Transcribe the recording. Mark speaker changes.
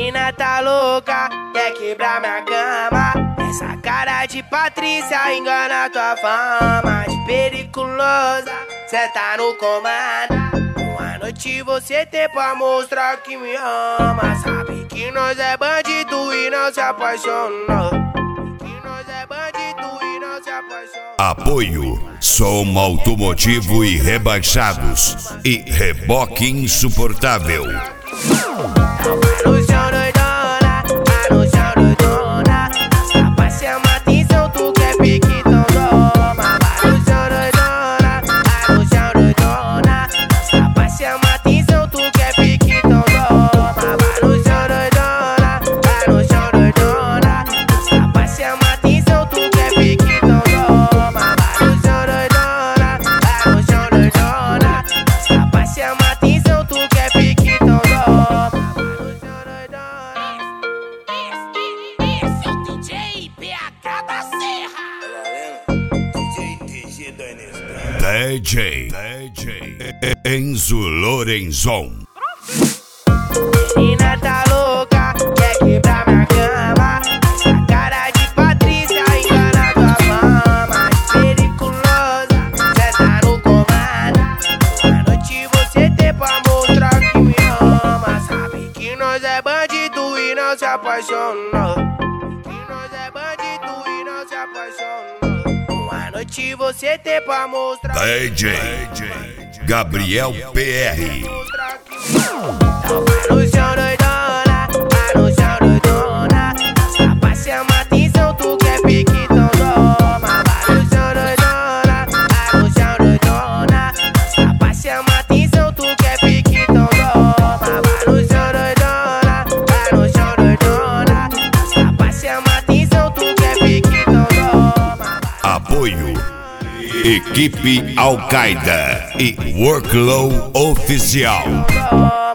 Speaker 1: Menina tá louca, quer quebrar minha cama. Essa cara de Patrícia engana tua fama. De periculosa, cê tá no comando. Uma noite você tem pra mostrar que me ama. Sabe que nós é bandido e não se apaixonou. Que nós é bandido e não se apaixonou.
Speaker 2: Apoio Som Automotivo e Rebaixados e Reboque Insuportável.
Speaker 1: No chão doidona, no chão doidona. Rapaz, chama atenção, tu quer pique, então toma. No chão doidona, no chão doidona. Rapaz, chama atenção, tu quer pique, então toma. No chão doidona, no chão doidona. Rapaz, chama atenção, tu quer pique, então toma. No chão doidona, no chão doidona. Rapaz, chama atenção, tu quer pique, então toma.
Speaker 2: DJ Enzo Lorenzon.
Speaker 1: Menina tá louca, quer quebrar minha cama. Essa cara de Patrícia engana tua fama. Periculosa, cê tá no comando. Uma noite você tem pra mostrar que me ama. Sabe que nós é bandido e não se apaixonou. Que nós é bandido e não se apaixonou. Uma noite você tem pra mostrar.
Speaker 2: DJ Gabriel PR.
Speaker 1: No chão doidona, no chão doidona. Rapaz, chama atenção, tu quer pique, então toma. No chão doidona, no chão doidona. Rapaz, chama atenção, tu quer pique, então toma. No chão doidona, no chão doidona. Rapaz, chama atenção, tu quer pique, então toma.
Speaker 2: Apoio Equipe Al-Qaeda e Worklow Oficial.